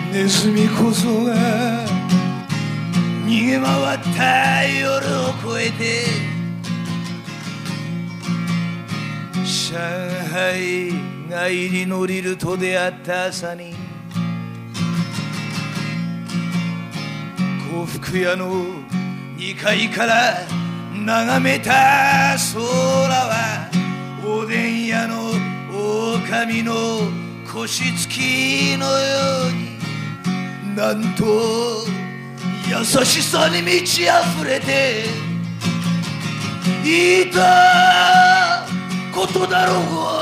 ネズミ小僧が逃げ回った夜を越えて上海帰りのリルと出会った朝に呉服屋の2階から眺めた空はおでん屋の狼の腰つきのようになんと優しさに満ち溢れていたことだろう。